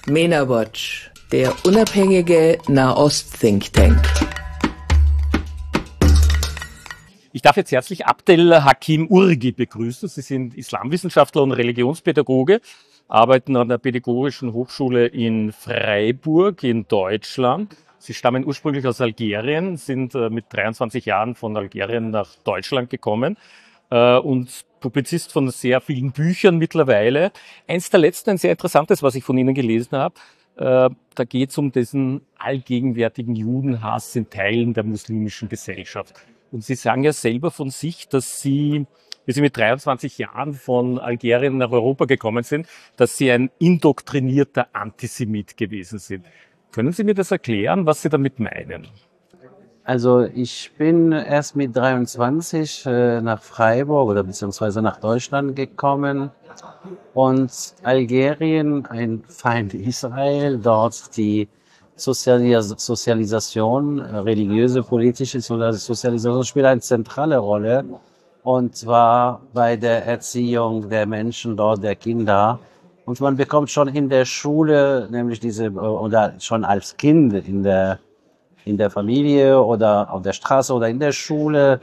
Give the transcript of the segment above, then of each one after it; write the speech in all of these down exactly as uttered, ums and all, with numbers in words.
MENA-Watch, der unabhängige Nahost-Think Tank. Ich darf jetzt herzlich Abdel Hakim Urgi begrüßen. Sie sind Islamwissenschaftler und Religionspädagoge, arbeiten an der Pädagogischen Hochschule in Freiburg in Deutschland. Sie stammen ursprünglich aus Algerien, sind mit dreiundzwanzig Jahren von Algerien nach Deutschland gekommen und Publizist von sehr vielen Büchern mittlerweile. Eins der letzten, ein sehr interessantes, was ich von Ihnen gelesen habe. Da geht es um diesen allgegenwärtigen Judenhass in Teilen der muslimischen Gesellschaft. Und Sie sagen ja selber von sich, dass Sie, wie Sie mit dreiundzwanzig Jahren von Algerien nach Europa gekommen sind, dass Sie ein indoktrinierter Antisemit gewesen sind. Können Sie mir das erklären, was Sie damit meinen? Also ich bin erst mit dreiundzwanzig äh, nach Freiburg oder beziehungsweise nach Deutschland gekommen und Algerien, ein Feind Israel, dort die Sozialis- Sozialisation, religiöse, politische Sozialisation spielt eine zentrale Rolle, und zwar bei der Erziehung der Menschen dort, der Kinder. Und man bekommt schon in der Schule, nämlich diese, oder schon als Kind in der in der Familie oder auf der Straße oder in der Schule,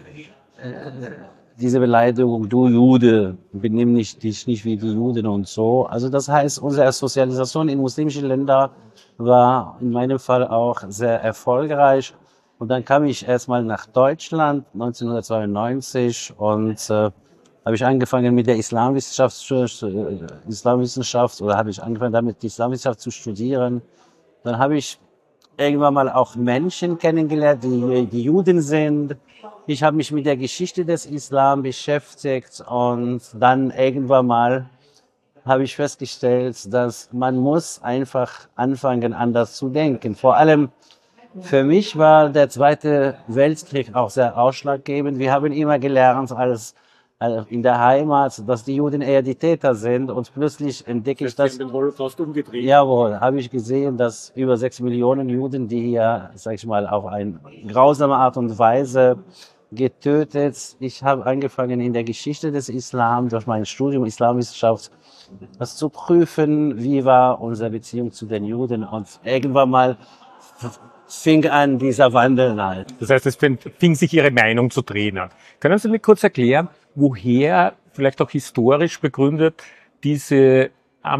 äh, diese Beleidigung, du Jude, benimm nicht, dich nicht wie die Juden und so. Also das heißt, unsere Sozialisation in muslimischen Ländern war in meinem Fall auch sehr erfolgreich. Und dann kam ich erstmal nach Deutschland neunzehnhundertzweiundneunzig und äh, habe ich angefangen mit der Islamwissenschaft, Islamwissenschaft oder habe ich angefangen damit die Islamwissenschaft zu studieren. Dann habe ich irgendwann mal auch Menschen kennengelernt, die, die Juden sind. Ich habe mich mit der Geschichte des Islam beschäftigt und dann irgendwann mal habe ich festgestellt, dass man muss einfach anfangen, anders zu denken. Vor allem für mich war der Zweite Weltkrieg auch sehr ausschlaggebend. Wir haben immer gelernt als in der Heimat, dass die Juden eher die Täter sind, und plötzlich entdecke ich das. Den Holocaust umgedreht. Jawohl, habe ich gesehen, dass über sechs Millionen Juden, die hier, sag ich mal, auf eine grausame Art und Weise getötet. Ich habe angefangen, in der Geschichte des Islam durch mein Studium Islamwissenschaft das zu prüfen, wie war unsere Beziehung zu den Juden, und irgendwann mal fing an dieser Wandel halt. Das heißt, es fing sich Ihre Meinung zu drehen an. Können Sie mir kurz erklären, woher, vielleicht auch historisch begründet, diese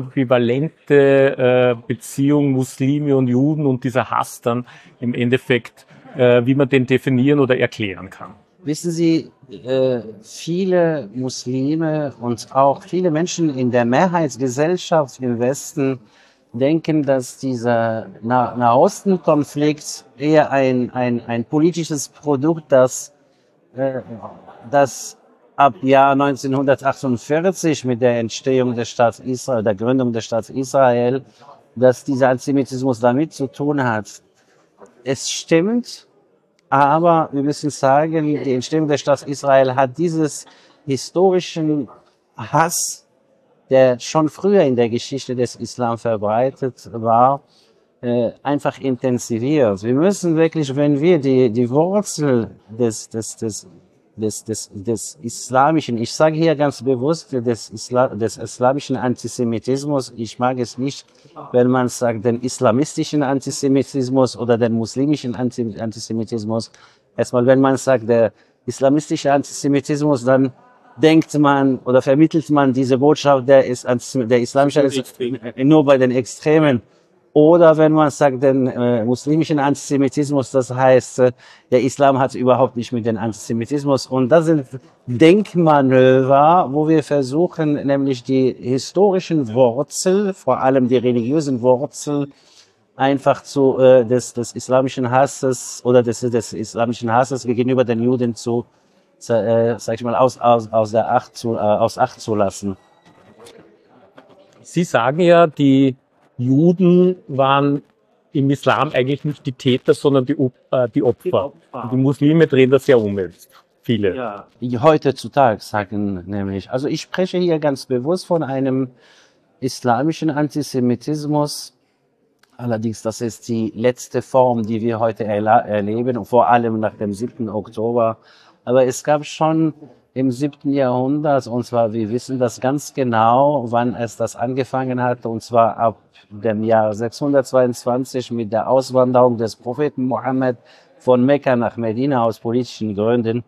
ambivalente äh, Beziehung Muslime und Juden und dieser Hass dann im Endeffekt, äh, wie man den definieren oder erklären kann? Wissen Sie, äh, viele Muslime und auch viele Menschen in der Mehrheitsgesellschaft im Westen denken, dass dieser Nah- Nahosten-Konflikt eher ein, ein, ein politisches Produkt, das, äh, das ab Jahr neunzehnhundertachtundvierzig mit der Entstehung des Staats Israel, der Gründung des Staats Israel, dass dieser Antisemitismus damit zu tun hat. Es stimmt, aber wir müssen sagen, die Entstehung des Staats Israel hat dieses historischen Hass, der schon früher in der Geschichte des Islam verbreitet war, äh, einfach intensiviert. Wir müssen wirklich, wenn wir die, die Wurzel des, des, des, des, des, des islamischen, ich sage hier ganz bewusst, des, Isla, des islamischen Antisemitismus, ich mag es nicht, wenn man sagt, den islamistischen Antisemitismus oder den muslimischen Antisemitismus. Erstmal, wenn man sagt, der islamistische Antisemitismus, dann denkt man oder vermittelt man diese Botschaft, der ist der islamische nur bei den Extremen. Oder wenn man sagt, den äh, muslimischen Antisemitismus, das heißt, äh, der Islam hat überhaupt nicht mit dem Antisemitismus. Und das sind Denkmanöver, wo wir versuchen, nämlich die historischen Wurzel, vor allem die religiösen Wurzel, einfach zu äh, des, des islamischen Hasses oder des, des islamischen Hasses gegenüber den Juden zu Äh, sag ich mal, aus, aus, aus, der Acht zu, äh, aus Acht zu lassen. Sie sagen ja, die Juden waren im Islam eigentlich nicht die Täter, sondern die, äh, die Opfer. Die, Opfer. Und die Muslime drehen das ja um jetzt. Viele. Ja. Heutzutage sagen nämlich, also ich spreche hier ganz bewusst von einem islamischen Antisemitismus. Allerdings, das ist die letzte Form, die wir heute erla- erleben, und vor allem nach dem siebten Oktober. Aber es gab schon im siebten Jahrhundert. Und zwar, wir wissen das ganz genau, wann es das angefangen hat. Und zwar ab dem Jahr sechshundertzweiundzwanzig mit der Auswanderung des Propheten Mohammed von Mekka nach Medina aus politischen Gründen.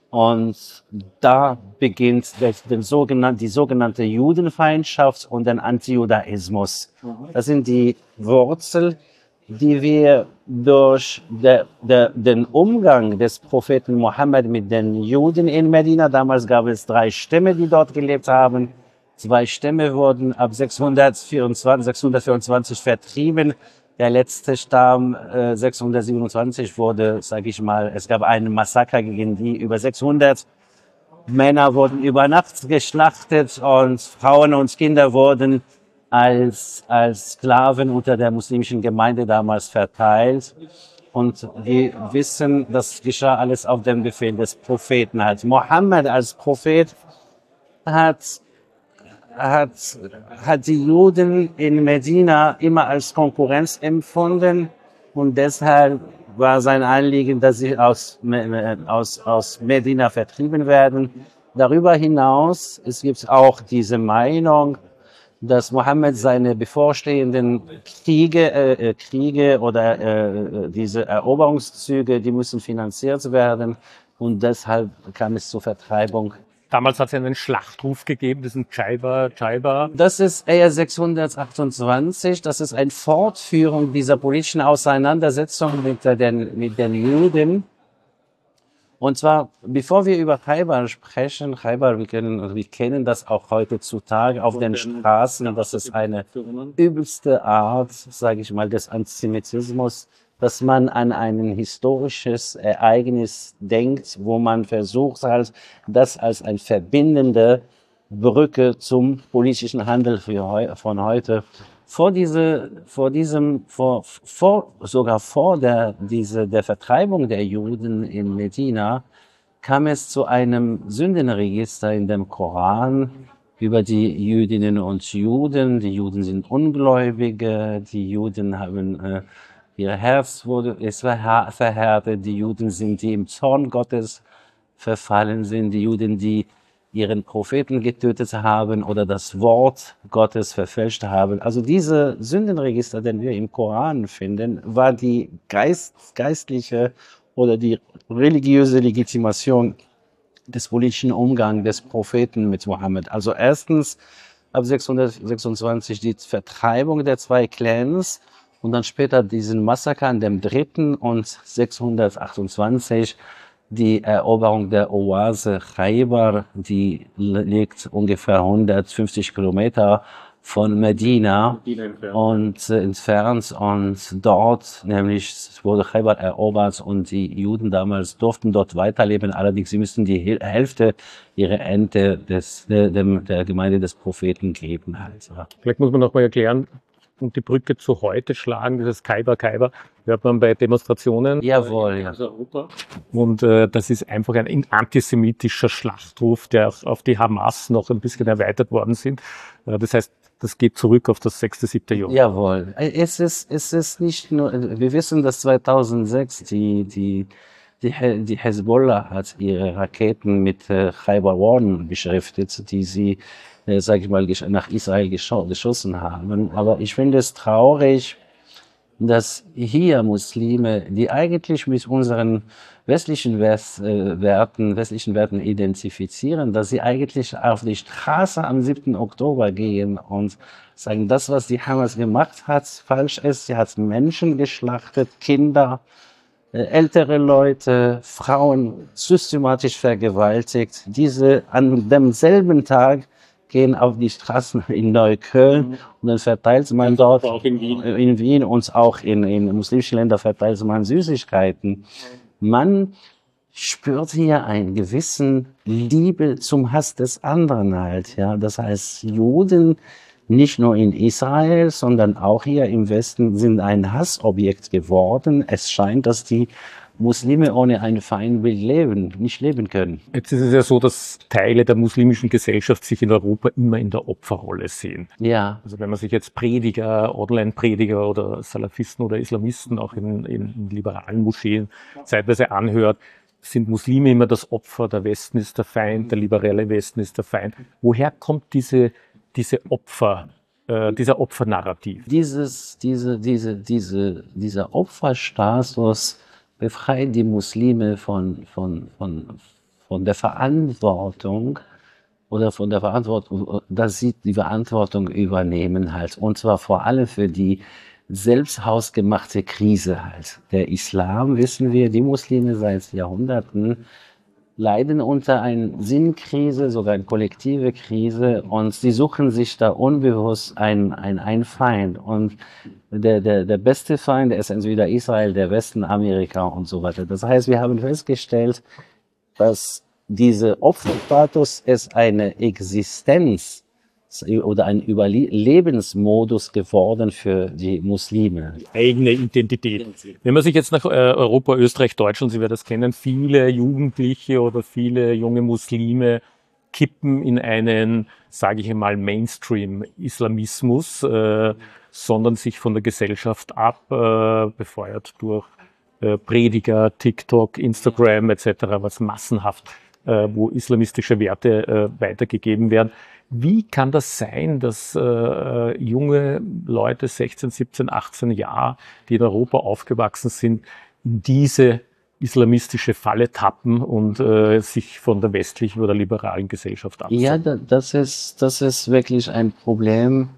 Und da beginnt der, den sogenannten, die sogenannte Judenfeindschaft und den Antijudaismus. Das sind die Wurzeln, die wir durch de, de, den Umgang des Propheten Mohammed mit den Juden in Medina, damals gab es drei Stämme, die dort gelebt haben. Zwei Stämme wurden ab sechshundertvierundzwanzig, sechshundertvierundzwanzig vertrieben. Der letzte Stamm, äh, sechshundertsiebenundzwanzig, wurde, sage ich mal, es gab einen Massaker gegen die, über sechshundert Männer wurden über Nacht geschlachtet und Frauen und Kinder wurden als, als Sklaven unter der muslimischen Gemeinde damals verteilt. Und wir wissen, das geschah alles auf dem Befehl des Propheten. Halt. Mohammed als Prophet hat hat, hat die Juden in Medina immer als Konkurrenz empfunden und deshalb war sein Anliegen, dass sie aus, aus, aus Medina vertrieben werden. Darüber hinaus, es gibt auch diese Meinung, dass Mohammed seine bevorstehenden Kriege, äh, Kriege oder äh, diese Eroberungszüge, die müssen finanziert werden und deshalb kam es zur Vertreibung. Damals hat es einen Schlachtruf gegeben, das ist ein Chaiba, Chaiba. Das ist eher sechshundertachtundzwanzig, das ist eine Fortführung dieser politischen Auseinandersetzung mit den, mit den Juden. Und zwar, bevor wir über Chaibar sprechen, Chaibar, wir kennen, wir kennen das auch heutzutage auf den Straßen, das ist eine übelste Art, sage ich mal, des Antisemitismus, dass man an ein historisches Ereignis denkt, wo man versucht halt, das als eine verbindende Brücke zum politischen Handel für heu, von heute. Vor diese, vor diesem, vor, vor, sogar vor der, diese, der Vertreibung der Juden in Medina kam es zu einem Sündenregister in dem Koran über die Jüdinnen und Juden. Die Juden sind Ungläubige, die Juden haben, äh, ihr Herz wurde, es war verhärtet, die Juden sind, die im Zorn Gottes verfallen sind, die Juden, die ihren Propheten getötet haben oder das Wort Gottes verfälscht haben. Also diese Sündenregister, den wir im Koran finden, war die Geist, geistliche oder die religiöse Legitimation des politischen Umgangs des Propheten mit Mohammed. Also erstens ab sechshundertsechsundzwanzig die Vertreibung der zwei Clans und dann später diesen Massaker an dem dritten und sechshundertachtundzwanzig die Eroberung der Oase Chaibar, die liegt ungefähr hundertfünfzig Kilometer von Medina und äh, entfernt und dort nämlich wurde Chaibar erobert und die Juden damals durften dort weiterleben, allerdings sie müssten die Hälfte ihrer Ernte des, der, der Gemeinde des Propheten geben. Halt, ja. Vielleicht muss man noch mal erklären und die Brücke zu heute schlagen, dieses Chaibar, Chaibar, hört man bei Demonstrationen. Jawohl, ja. Und äh, das ist einfach ein antisemitischer Schlachtruf, der auch auf die Hamas noch ein bisschen erweitert worden sind. Äh, das heißt, das geht zurück auf das sechste, siebte Jahrhundert. Jawohl. Es ist, es ist nicht nur, wir wissen, dass zweitausendsechs die, die, die, die Hezbollah hat ihre Raketen mit äh, Chaibar One beschriftet, die sie Äh, sage ich mal, nach Israel gescho geschossen haben. Aber ich finde es traurig, dass hier Muslime, die eigentlich mit unseren westlichen West, äh, Werten, westlichen Werten identifizieren, dass sie eigentlich auf die Straße am siebten Oktober gehen und sagen, das, was die Hamas gemacht hat, falsch ist. Sie hat Menschen geschlachtet, Kinder, äh, ältere Leute, Frauen systematisch vergewaltigt. Diese an demselben Tag gehen auf die Straßen in Neukölln mhm. und dann verteilt man dort auch in Wien, in Wien und auch in, in muslimischen Ländern verteilt man Süßigkeiten. Man spürt hier einen gewissen Liebe zum Hass des anderen halt, ja. Das heißt, Juden nicht nur in Israel, sondern auch hier im Westen sind ein Hassobjekt geworden. Es scheint, dass die Muslime ohne ein Feindbild leben, nicht leben können. Jetzt ist es ja so, dass Teile der muslimischen Gesellschaft sich in Europa immer in der Opferrolle sehen. Ja. Also wenn man sich jetzt Prediger, Online-Prediger oder Salafisten oder Islamisten auch in, in, in liberalen Moscheen zeitweise anhört, sind Muslime immer das Opfer, der Westen ist der Feind, der liberale Westen ist der Feind. Woher kommt diese, diese Opfer, äh, dieser Opfernarrativ? Dieses, diese, diese, diese, dieser Opferstatus befreit die Muslime von, von, von, von der Verantwortung oder von der Verantwortung, dass sie die Verantwortung übernehmen halt. Und zwar vor allem für die selbst hausgemachte Krise halt. Der Islam, wissen wir, die Muslime seit Jahrhunderten leiden unter einer Sinnkrise, sogar eine kollektive Krise, und sie suchen sich da unbewusst ein, ein, ein Feind. Und der, der, der beste Feind ist entweder Israel, der Westen, Amerika und so weiter. Das heißt, wir haben festgestellt, dass dieser Opferstatus ist eine Existenz oder ein Überlebensmodus geworden für die Muslime. Eigene Identität. Wenn man sich jetzt nach Europa, Österreich, Deutschland, Sie werden das kennen, viele Jugendliche oder viele junge Muslime kippen in einen, sage ich einmal, Mainstream-Islamismus, äh, sondern sich von der Gesellschaft ab, äh, befeuert durch äh, Prediger, TikTok, Instagram et cetera, was massenhaft, äh, wo islamistische Werte äh, weitergegeben werden. Wie kann das sein, dass äh, junge Leute, sechzehn, siebzehn, achtzehn Jahre, die in Europa aufgewachsen sind, in diese islamistische Falle tappen und äh, sich von der westlichen oder liberalen Gesellschaft absetzen? Ja, da, das ist, das ist wirklich ein Problem,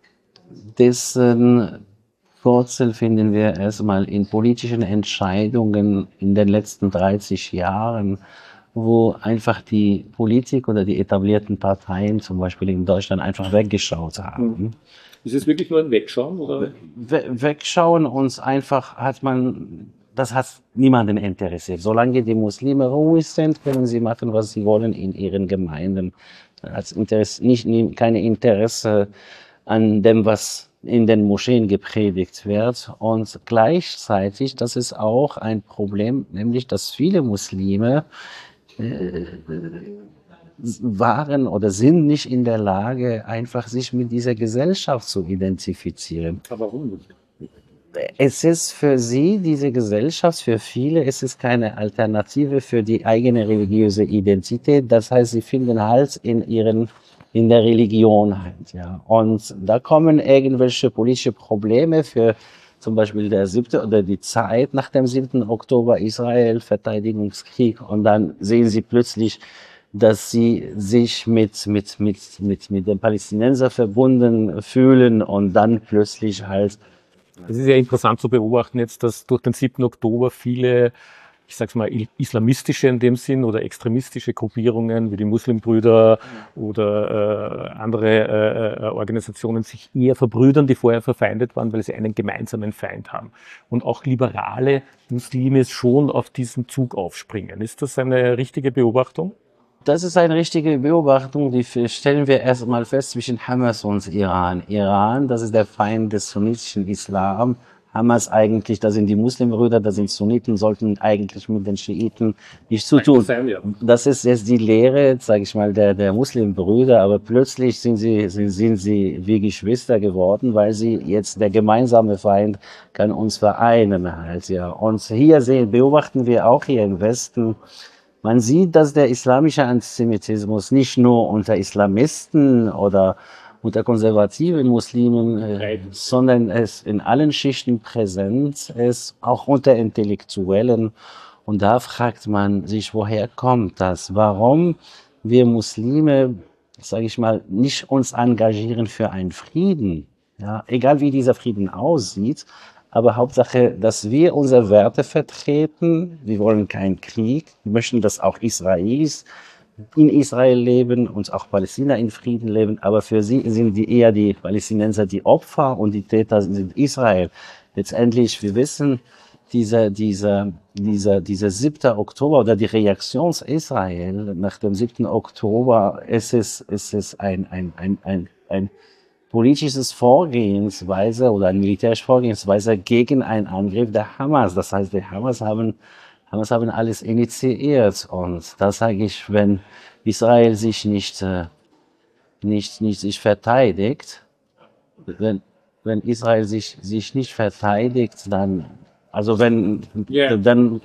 dessen Wurzel finden wir erstmal in politischen Entscheidungen in den letzten dreißig Jahren, wo einfach die Politik oder die etablierten Parteien, zum Beispiel in Deutschland, einfach weggeschaut haben. Ist es wirklich nur ein Wegschauen? Oder? We wegschauen uns einfach hat man, das hat niemanden interessiert. Solange die Muslime ruhig sind, können sie machen, was sie wollen in ihren Gemeinden. Hat Interesse, nicht, nie, keine Interesse an dem, was in den Moscheen gepredigt wird. Und gleichzeitig, das ist auch ein Problem, nämlich, dass viele Muslime waren oder sind nicht in der Lage, einfach sich mit dieser Gesellschaft zu identifizieren. Aber warum nicht? Es ist für sie, diese Gesellschaft, für viele, es ist keine Alternative für die eigene religiöse Identität. Das heißt, sie finden Halt in ihren, in der Religion halt, ja. Und da kommen irgendwelche politische Probleme für zum Beispiel der siebte oder die Zeit nach dem siebten Oktober, Israel, Verteidigungskrieg, und dann sehen sie plötzlich, dass sie sich mit, mit, mit, mit, mit den Palästinensern verbunden fühlen, und dann plötzlich halt. Es ist ja interessant zu beobachten jetzt, dass durch den siebten Oktober viele, ich sag's mal, islamistische in dem Sinn oder extremistische Gruppierungen wie die Muslimbrüder oder äh, andere äh, Organisationen sich eher verbrüdern, die vorher verfeindet waren, weil sie einen gemeinsamen Feind haben. Und auch liberale Muslime schon auf diesen Zug aufspringen. Ist das eine richtige Beobachtung? Das ist eine richtige Beobachtung, die stellen wir erstmal fest zwischen Hamas und Iran. Iran, das ist der Feind des sunnitischen Islam. Hamas eigentlich, das sind die Muslimbrüder, das sind Sunniten, sollten eigentlich mit den Schiiten nichts zu tun. Das ist jetzt die Lehre, sage ich mal, der, der Muslimbrüder, aber plötzlich sind sie, sind, sind sie wie Geschwister geworden, weil sie jetzt, der gemeinsame Feind kann uns vereinen halt, ja. Und hier sehen, beobachten wir auch hier im Westen, man sieht, dass der islamische Antisemitismus nicht nur unter Islamisten oder unter konservativen Muslimen, äh, sondern es in allen Schichten präsent ist, auch unter Intellektuellen. Und da fragt man sich, woher kommt das? Warum wir Muslime, sage ich mal, nicht uns engagieren für einen Frieden? Ja, egal wie dieser Frieden aussieht. Aber Hauptsache, dass wir unsere Werte vertreten. Wir wollen keinen Krieg. Wir möchten, dass auch Israelis in Israel leben und auch Palästina in Frieden leben. Aber für sie sind die eher die Palästinenser die Opfer und die Täter sind Israel. Letztendlich, wir wissen, dieser, dieser, dieser, dieser siebte Oktober oder die Reaktion Israel nach dem siebten Oktober, es ist, es ist ein, ein, ein, ein, ein politisches Vorgehensweise oder eine militärische Vorgehensweise gegen einen Angriff der Hamas. Das heißt, die Hamas haben, Hamas haben alles initiiert. Und da sage ich, wenn Israel sich nicht, äh, nicht, nicht sich verteidigt, wenn, wenn Israel sich, sich nicht verteidigt, dann Also wenn, Ja. dann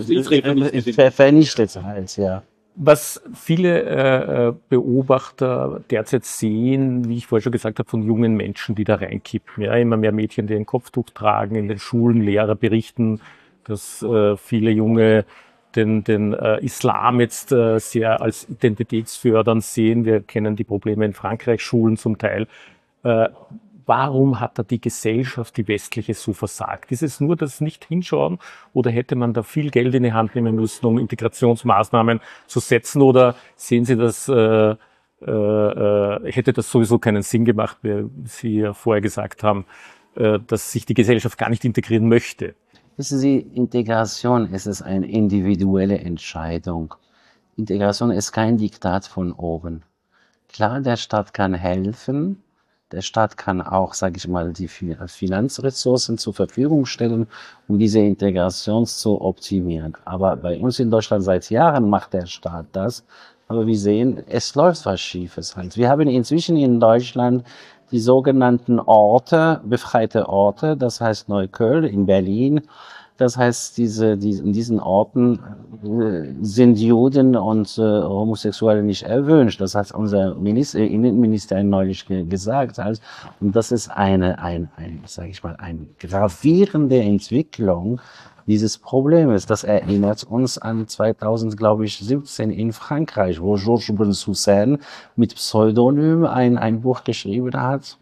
ver- vernichtet halt, ja. Was viele äh, äh, Beobachter derzeit sehen, wie ich vorher schon gesagt habe, von jungen Menschen, die da reinkippen. Ja, immer mehr Mädchen, die ein Kopftuch tragen, in den Schulen Lehrer berichten, dass äh, viele Junge den, den äh, Islam jetzt äh, sehr als identitätsfördernd sehen. Wir kennen die Probleme in Frankreich, Schulen zum Teil. Äh, Warum hat da die Gesellschaft, die westliche, so versagt? Ist es nur das Nicht-Hinschauen oder hätte man da viel Geld in die Hand nehmen müssen, um Integrationsmaßnahmen zu setzen? Oder sehen Sie das, äh, äh, äh, hätte das sowieso keinen Sinn gemacht, wie Sie ja vorher gesagt haben, äh, dass sich die Gesellschaft gar nicht integrieren möchte? Wissen Sie, Integration ist es eine individuelle Entscheidung. Integration ist kein Diktat von oben. Klar, der Staat kann helfen. Der Staat kann auch, sage ich mal, die Finanzressourcen zur Verfügung stellen, um diese Integration zu optimieren. Aber bei uns in Deutschland seit Jahren macht der Staat das. Aber wir sehen, es läuft was Schiefes halt. Wir haben inzwischen in Deutschland die sogenannten Orte, befreite Orte, das heißt Neukölln in Berlin. Das heißt, diese, die, in diesen Orten äh, sind Juden und äh, Homosexuelle nicht erwünscht. Das hat unser Minister, Innenminister neulich ge gesagt. Also, und das ist eine, ein, ein, sag ich mal, eine gravierende Entwicklung dieses Problems. Das erinnert uns an zweitausend, glaube ich, siebzehn in Frankreich, wo Georges Bensoussan mit Pseudonym ein, ein Buch geschrieben hat,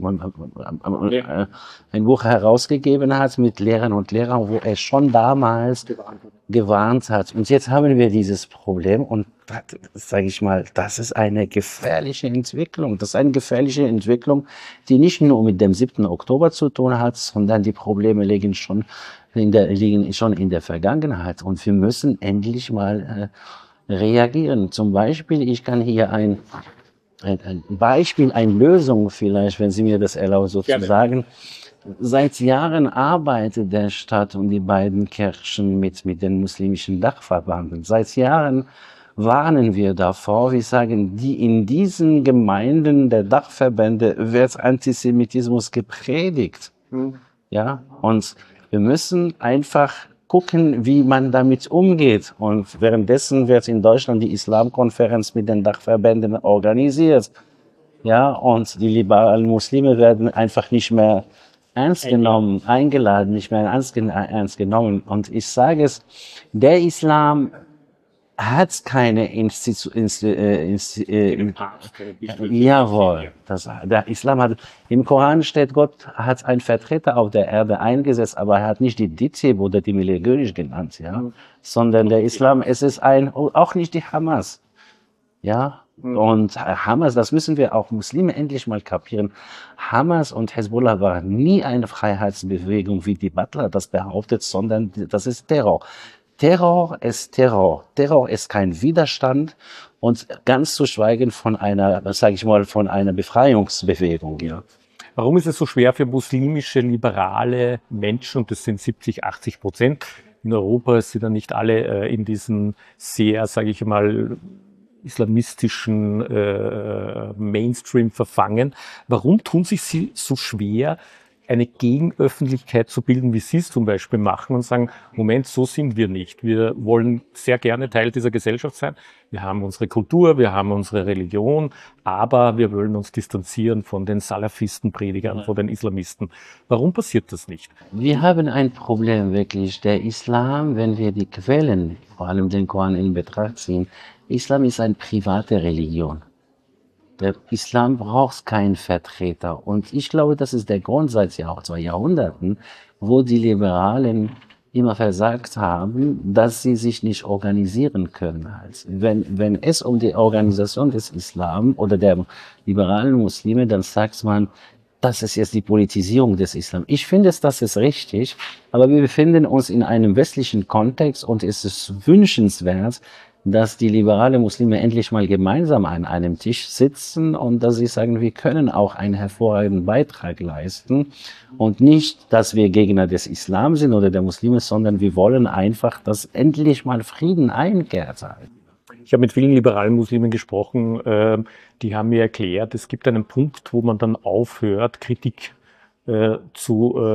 ja. ein Buch herausgegeben hat mit Lehrern und Lehrern, wo er schon damals gewarnt hat. Und jetzt haben wir dieses Problem und sage ich mal, das ist eine gefährliche Entwicklung. Das ist eine gefährliche Entwicklung, die nicht nur mit dem siebten Oktober zu tun hat, sondern die Probleme liegen schon in der, liegen schon in der Vergangenheit. Und wir müssen endlich mal äh, reagieren. Zum Beispiel, ich kann hier ein, ein, ein Beispiel, eine Lösung vielleicht, wenn Sie mir das erlauben, sozusagen. Seit Jahren arbeitet der Staat und die beiden Kirchen mit, mit den muslimischen Dachverbanden. Seit Jahren warnen wir davor. Wir sagen, die in diesen Gemeinden der Dachverbände wird Antisemitismus gepredigt. Mhm. Ja, und wir müssen einfach gucken, wie man damit umgeht. Und währenddessen wird in Deutschland die Islamkonferenz mit den Dachverbänden organisiert. Ja, und die liberalen Muslime werden einfach nicht mehr ernst genommen, eingeladen, nicht mehr ernst, ernst genommen. Und ich sage es, der Islam hat keine Institu Insti äh, Insti äh, jawohl, das, der Islam hat, im Koran steht, Gott hat einen Vertreter auf der Erde eingesetzt, aber er hat nicht die D T I B oder die Milagönisch genannt, ja, mhm. sondern der Islam, es ist ein, auch nicht die Hamas, ja, mhm. und Hamas, das müssen wir auch Muslime endlich mal kapieren, Hamas und Hezbollah waren nie eine Freiheitsbewegung, wie die Butler das behauptet, sondern das ist Terror. Terror ist Terror. Terror ist kein Widerstand und ganz zu schweigen von einer, sage ich mal, von einer Befreiungsbewegung. Ja. Warum ist es so schwer für muslimische, liberale Menschen, und das sind siebzig, achtzig Prozent, in Europa sind dann nicht alle äh, in diesen sehr, sage ich mal, islamistischen äh, Mainstream verfangen. Warum tun sich sie so schwer, eine Gegenöffentlichkeit zu bilden, wie Sie es zum Beispiel machen und sagen, Moment, so sind wir nicht. Wir wollen sehr gerne Teil dieser Gesellschaft sein. Wir haben unsere Kultur, wir haben unsere Religion, aber wir wollen uns distanzieren von den Salafisten-Predigern, von den Islamisten. Warum passiert das nicht? Wir haben ein Problem wirklich. Der Islam, wenn wir die Quellen, vor allem den Koran in Betracht ziehen, Islam ist eine private Religion. Der Islam braucht keinen Vertreter. Und ich glaube, das ist der Grund seit Jahr, zwei Jahrhunderten, wo die Liberalen immer versagt haben, dass sie sich nicht organisieren können. Also wenn, wenn es um die Organisation des Islam oder der liberalen Muslime, dann sagt man, das ist jetzt die Politisierung des Islam. Ich finde es, das ist richtig, aber wir befinden uns in einem westlichen Kontext und es ist wünschenswert, dass die liberalen Muslime endlich mal gemeinsam an einem Tisch sitzen und dass sie sagen, wir können auch einen hervorragenden Beitrag leisten und nicht, dass wir Gegner des Islam sind oder der Muslime, sondern wir wollen einfach, dass endlich mal Frieden einkehrt. Ich habe mit vielen liberalen Muslimen gesprochen, äh, die haben mir erklärt, es gibt einen Punkt, wo man dann aufhört, Kritik äh, zu, äh,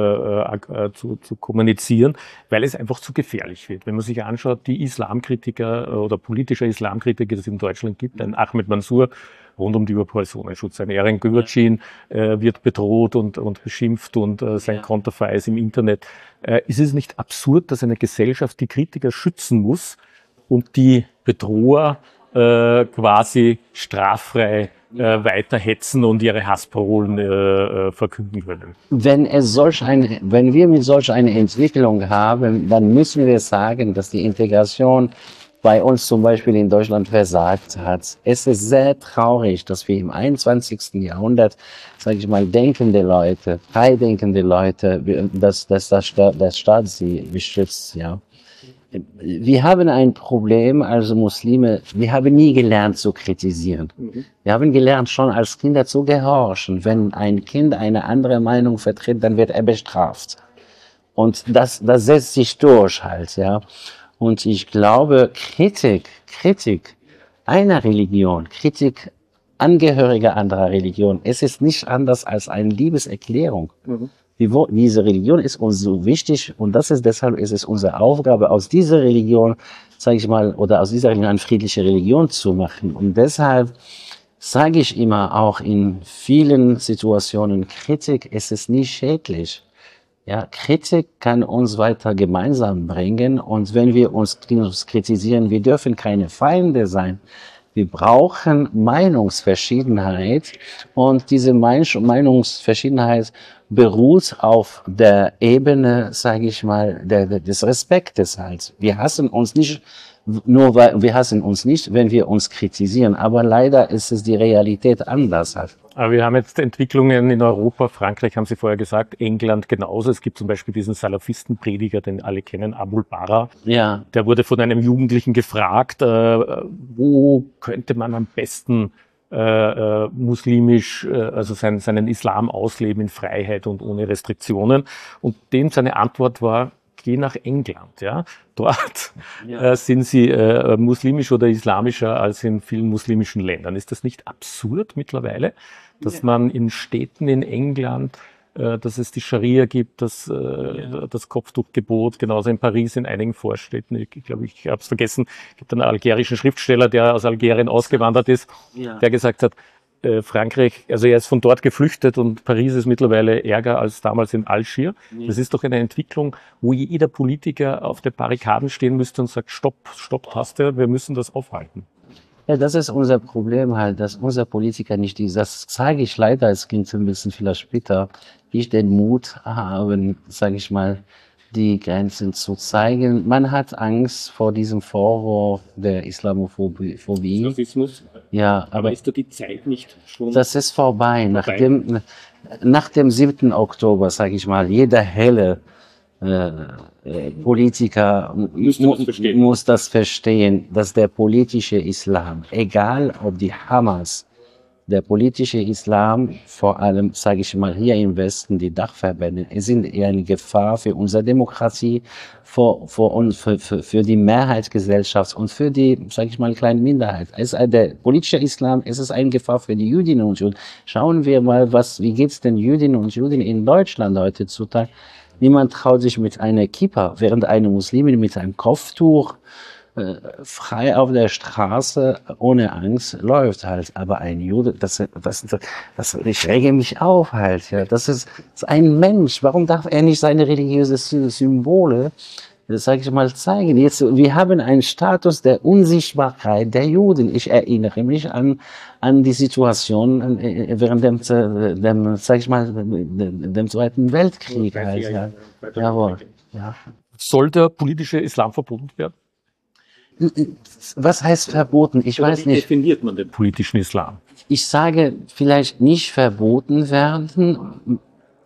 äh, äh, zu, zu kommunizieren, weil es einfach zu gefährlich wird. Wenn man sich anschaut, die Islamkritiker oder politische Islamkritiker, die es in Deutschland gibt, ein Ahmed Mansour, rund um die Personenschutz. Ein Erin Gürcin äh, wird bedroht und, und beschimpft und äh, sein Konterfei ist im Internet. Äh, ist es nicht absurd, dass eine Gesellschaft die Kritiker schützen muss und die Bedroher äh, quasi straffrei äh, weiter hetzen und ihre Hassparolen äh, verkünden können? Wenn es solch eine, wenn wir mit solch einer Entwicklung haben, dann müssen wir sagen, dass die Integration bei uns zum Beispiel in Deutschland versagt hat. Es ist sehr traurig, dass wir im einundzwanzigsten Jahrhundert, sage ich mal, denkende Leute, freidenkende Leute, dass, dass das Staat, der Staat sie beschützt, ja. Wir haben ein Problem, also Muslime, wir haben nie gelernt zu kritisieren. Mhm. Wir haben gelernt schon als Kinder zu gehorchen. Wenn ein Kind eine andere Meinung vertritt, dann wird er bestraft. Und das, das setzt sich durch halt, ja. Und ich glaube, Kritik, Kritik einer Religion, Kritik Angehöriger anderer Religion, es ist nicht anders als eine Liebeserklärung. Mhm. Die, diese Religion ist uns so wichtig und das ist deshalb ist es unsere Aufgabe, aus dieser Religion, sage ich mal, oder aus dieser Religion eine friedliche Religion zu machen. Und deshalb sage ich immer auch in vielen Situationen, Kritik, es ist nicht schädlich. Ja, Kritik kann uns weiter gemeinsam bringen und wenn wir uns kritisieren, wir dürfen keine Feinde sein. Wir brauchen Meinungsverschiedenheit und diese Meinungsverschiedenheit beruht auf der Ebene, sage ich mal, der, des Respektes halt. Wir hassen uns nicht, nur weil wir hassen uns nicht, wenn wir uns kritisieren, aber leider ist es die Realität anders halt. Aber wir haben jetzt Entwicklungen in Europa, Frankreich haben Sie vorher gesagt, England genauso. Es gibt zum Beispiel diesen Salafistenprediger, den alle kennen, Abul Bara. Ja. Der wurde von einem Jugendlichen gefragt, äh, wo könnte man am besten äh, äh, muslimisch, äh, also sein, seinen Islam ausleben in Freiheit und ohne Restriktionen. Und dem seine Antwort war, geh nach England, ja. Dort ja. Äh, sind sie äh, muslimisch oder islamischer als in vielen muslimischen Ländern. Ist das nicht absurd mittlerweile, dass ja. man in Städten in England, äh, dass es die Scharia gibt, dass, äh, ja. das Kopftuchgebot, genauso in Paris, in einigen Vorstädten, ich glaube, ich habe es vergessen, es gibt einen algerischen Schriftsteller, der aus Algerien ausgewandert ist, ja. der gesagt hat, Frankreich, also er ist von dort geflüchtet und Paris ist mittlerweile ärger als damals in Algier. Ja. Das ist doch eine Entwicklung, wo jeder Politiker auf der Barrikaden stehen müsste und sagt, stopp, stopp, Taste, wir müssen das aufhalten. Ja, das ist unser Problem halt, dass unser Politiker nicht, die, das zeige ich leider als Kind ein bisschen vielleicht später, nicht den Mut haben, sage ich mal, die Grenzen zu zeigen. Man hat Angst vor diesem Vorwurf der Islamophobie. Rassismus? Ja, aber, aber ist da die Zeit nicht schon? Das ist vorbei. vorbei. Nach dem, nach dem siebten Oktober, sage ich mal, jeder helle äh, äh, Politiker mu das muss das verstehen, dass der politische Islam, egal ob die Hamas, der politische Islam, vor allem, sage ich mal, hier im Westen, die Dachverbände, sind eher eine Gefahr für unsere Demokratie, für, für, uns, für, für, für die Mehrheitsgesellschaft und für die, sage ich mal, kleine Minderheit. Es, der politische Islam, es ist eine Gefahr für die Jüdinnen und Juden. Schauen wir mal, was, wie geht's den Jüdinnen und Juden in Deutschland heutzutage? Niemand traut sich mit einer Kippa, während eine Muslimin mit einem Kopftuch frei auf der Straße ohne Angst läuft halt, aber ein Jude, das, das, das, ich rege mich auf halt, ja, das ist, das ist ein Mensch, warum darf er nicht seine religiösen Symbole, das sage ich mal, zeigen? Jetzt, wir haben einen Status der Unsichtbarkeit der Juden. Ich erinnere mich an, an die Situation während dem, dem, sag ich mal, dem Zweiten Weltkrieg halt, ja. Jawohl, ja. Soll der politische Islam verboten werden? Was heißt verboten? Ich Oder weiß wie nicht. Wie definiert man den politischen Islam? Ich sage vielleicht nicht verboten werden.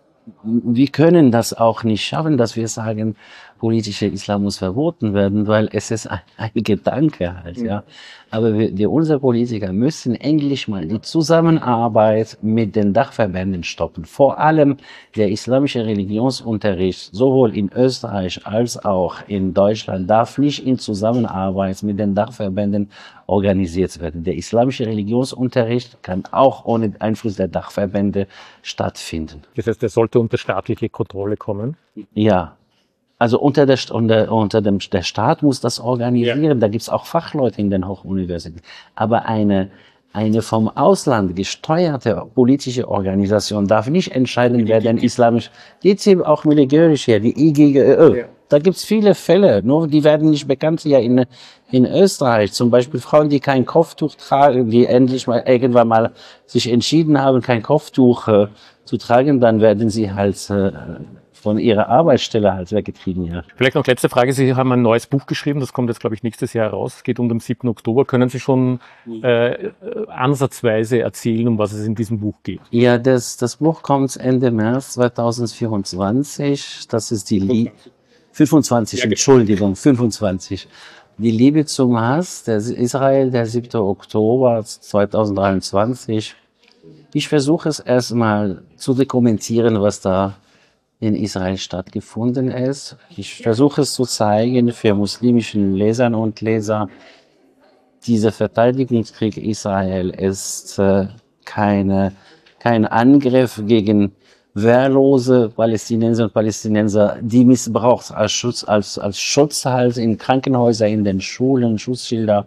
wir können das auch nicht schaffen, dass wir sagen, politischer Islam muss verboten werden, weil es ist ein, ein Gedanke halt, ja. Aber wir, die, unsere Politiker müssen endlich mal die Zusammenarbeit mit den Dachverbänden stoppen. Vor allem der islamische Religionsunterricht, sowohl in Österreich als auch in Deutschland, darf nicht in Zusammenarbeit mit den Dachverbänden organisiert werden. Der islamische Religionsunterricht kann auch ohne Einfluss der Dachverbände stattfinden. Das heißt, er sollte unter staatliche Kontrolle kommen? Ja. Also unter, der, unter, unter dem der Staat muss das organisieren. Ja. Da gibt's auch Fachleute in den Hochuniversitäten. Aber eine eine vom Ausland gesteuerte politische Organisation darf nicht entscheiden, wer denn islamisch. Die sind auch militärisch hier, die I G G Ö. Ja. Da gibt's viele Fälle. Nur die werden nicht bekannt hier in in Österreich. Zum Beispiel Frauen, die kein Kopftuch tragen, die endlich mal irgendwann mal sich entschieden haben, kein Kopftuch äh, zu tragen, dann werden sie halt äh, von ihrer Arbeitsstelle halt weggetrieben, ja. Vielleicht noch letzte Frage. Sie haben ein neues Buch geschrieben, das kommt jetzt, glaube ich, nächstes Jahr raus. Es geht um den siebten Oktober. Können Sie schon äh, ansatzweise erzählen, um was es in diesem Buch geht? Ja, das, das Buch kommt Ende März zweitausendvierundzwanzig. Das ist die Liebe. fünfundzwanzig, Entschuldigung, fünfundzwanzig. Die Liebe zum Hass, der Israel, der siebte Oktober zweitausenddreiundzwanzig. Ich versuche es erstmal zu dokumentieren, was da in Israel stattgefunden ist. Ich versuche es zu zeigen für muslimischen Lesern und Leser. Dieser Verteidigungskrieg Israel ist äh, keine, kein Angriff gegen wehrlose Palästinenser und Palästinenser, die missbraucht als Schutz, als, als Schutz halt in Krankenhäusern, in den Schulen, Schutzschilder.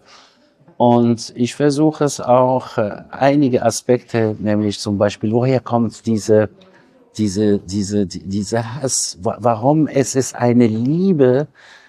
Und ich versuche es auch, äh, einige Aspekte, nämlich zum Beispiel, woher kommt diese Diese, diese, diese Hass, warum es ist eine Liebe,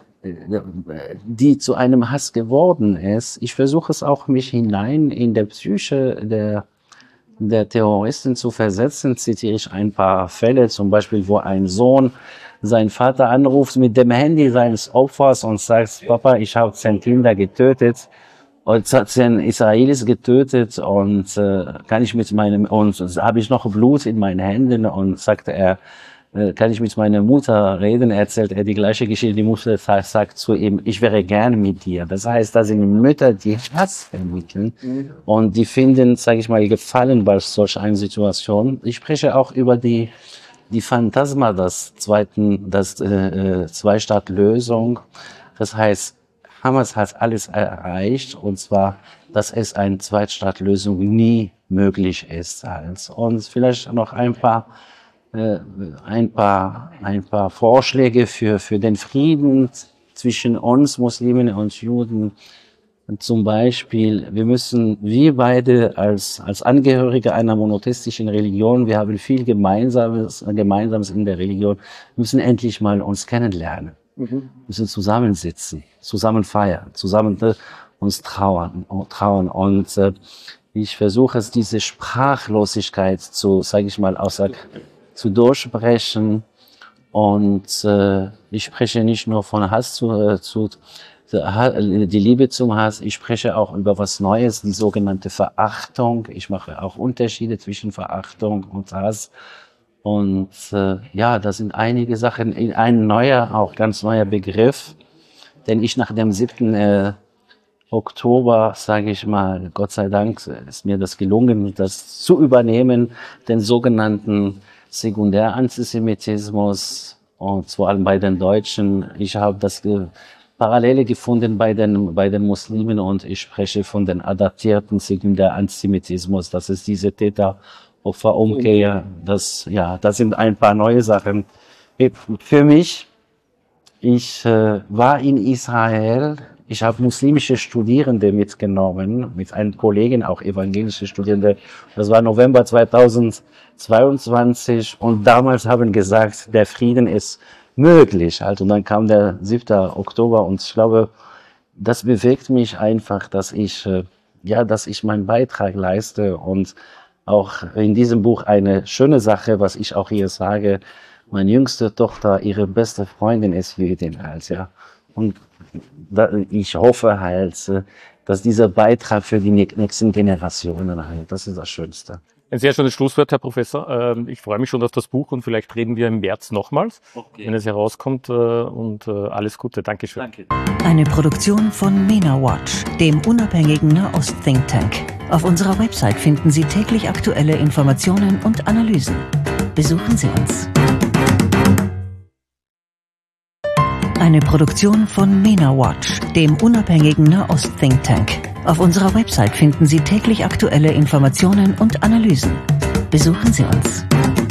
die zu einem Hass geworden ist. Ich versuche es auch, mich hinein in der Psyche der, der Terroristen zu versetzen. Zitiere ich ein paar Fälle, zum Beispiel, wo ein Sohn seinen Vater anruft mit dem Handy seines Opfers und sagt, Papa, ich habe zehn Kinder getötet. Und hat zehn Israelis getötet und äh, kann ich mit meinem und habe ich noch Blut in meinen Händen und sagte er, äh, kann ich mit meiner Mutter reden? Erzählt er die gleiche Geschichte. Die Mutter sagt zu ihm, ich wäre gern mit dir. Das heißt, da sind Mütter, die Hass vermitteln mhm. und die finden, sage ich mal, Gefallen bei solch einer Situation. Ich spreche auch über die die Phantasma des zweiten, das äh, Zwei-Staat-Lösung. Das heißt, Hamas hat alles erreicht, und zwar, dass es eine Zweitstaatlösung nie möglich ist. Und vielleicht noch ein paar, äh, ein paar, ein paar Vorschläge für, für den Frieden zwischen uns Muslimen und Juden. Zum Beispiel, wir müssen, wir beide als, als Angehörige einer monotheistischen Religion, wir haben viel Gemeinsames, Gemeinsames in der Religion, müssen endlich mal uns kennenlernen. Mhm. Müssen zusammensitzen, zusammen feiern, zusammen äh, uns trauern, trauen. Und äh, ich versuche es, diese Sprachlosigkeit zu, sage ich mal, außer, zu durchbrechen. Und äh, ich spreche nicht nur von Hass zu, äh, zu die Liebe zum Hass. Ich spreche auch über was Neues, die sogenannte Verachtung. Ich mache auch Unterschiede zwischen Verachtung und Hass. Und äh, ja, da sind einige Sachen, ein neuer, auch ganz neuer Begriff, den ich nach dem siebten Äh, Oktober, sage ich mal, Gott sei Dank ist mir das gelungen, das zu übernehmen, den sogenannten Sekundärantisemitismus, und vor allem bei den Deutschen. Ich habe das ge Parallele gefunden bei den, bei den Muslimen, und ich spreche von den adaptierten Sekundärantisemitismus. Das ist diese Täter-Opfer-Umkehr. Das, ja, das sind ein paar neue Sachen. Für mich, ich äh, war in Israel. Ich habe muslimische Studierende mitgenommen, mit einem Kollegen, auch evangelische Studierende. Das war November zweitausendzweiundzwanzig, und damals haben gesagt, der Frieden ist möglich. Also dann kam der siebte Oktober, und ich glaube, das bewegt mich einfach, dass ich, ja, dass ich meinen Beitrag leiste. Und auch in diesem Buch eine schöne Sache, was ich auch hier sage: Meine jüngste Tochter, ihre beste Freundin ist Jüdin halt, ja. Und da, ich hoffe halt, dass dieser Beitrag für die nächsten Generationen halt, das ist das Schönste. Ein sehr schönes Schlusswort, Herr Professor. Ähm, Ich freue mich schon auf das Buch und vielleicht reden wir im März nochmals, Okay. wenn es herauskommt. äh, Und äh, alles Gute. Dankeschön. Danke. Eine Produktion von MENA Watch, dem unabhängigen Nahost-Think Tank. Auf unserer Website finden Sie täglich aktuelle Informationen und Analysen. Besuchen Sie uns. Eine Produktion von MENA Watch, dem unabhängigen Nahost-Think Tank. Auf unserer Website finden Sie täglich aktuelle Informationen und Analysen. Besuchen Sie uns.